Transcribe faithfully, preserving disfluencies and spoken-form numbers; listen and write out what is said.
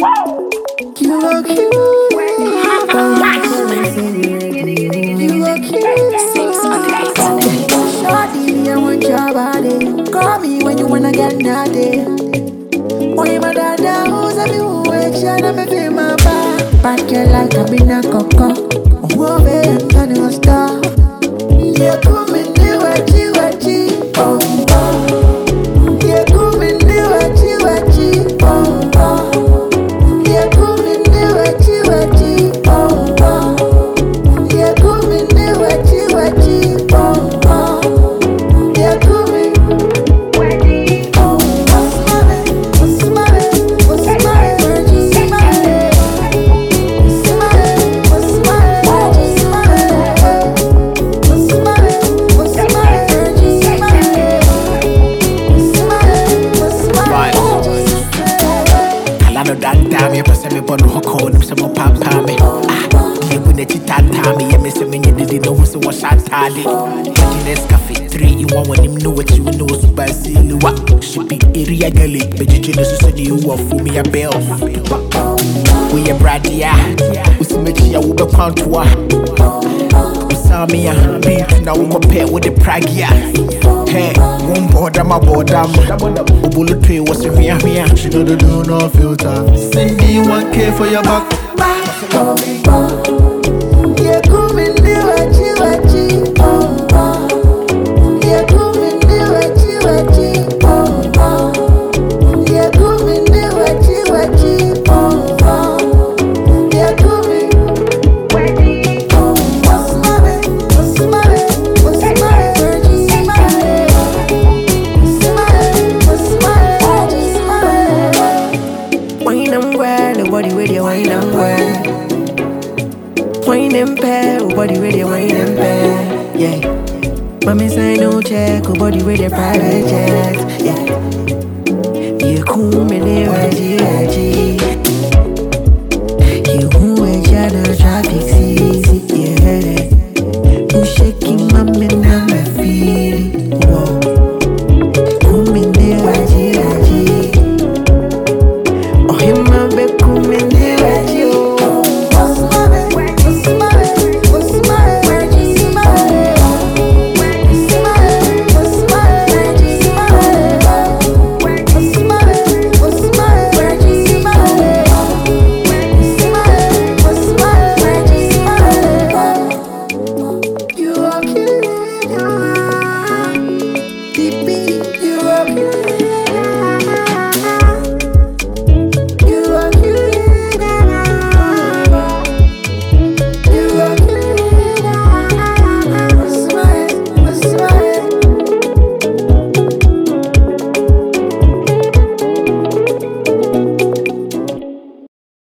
You look cute. You look cute. Shorty, I want your body. Call me when you wanna get naughty. Why my dada who's a new action? I'm a feel my back. Bad girl like a bina coco. Oh, baby, can you stop? Yeah, come in there, wachi, wachi. Oh, oh. Yeah, come in there, wachi, wachi. Oh, oh. Yeah, come in there, wachi, wachi. Oh, oh. Yeah, come in there, wachi, wachi. Oh, oh. Yeah, come in. Oh, what's my name? What's my name? What's my name? What's my name? What's my name? What's my name? What's my name? What's my name? What's my name? What's my name? Kalano dan dami, pasa me bono hoko, nim se mo pampa me. Ah, ye wune chita tami, ye me se me nye didi no who se wa shantali. Happiness cafe, three in one when him know what you know, super siluwa. She be area girly, but you know so say you want for me a bell. We a bradia, usi me chia ube kwantua. Usami ya, beat na uko pair with the pragia. Hey, one border my border, Ubulu tree was a mia mia. She know the do no filter. Send me one K for your back. Yeah, come in there, wachi, wachi. Oh, oh. Yeah, come in there, wachi, wachi. Oh, oh. Yeah, come in there, wachi, wachi. Oh, oh. Yeah, come in. Oh, what's my name? What's my name? What's my name? What's my name? What's my name? What's my name? Wine and well, the body with your wine and well. Wine and pair, oh body with your wine and pair, yeah. Mommy say no check, oh body with your private jet, yeah. You cool me there,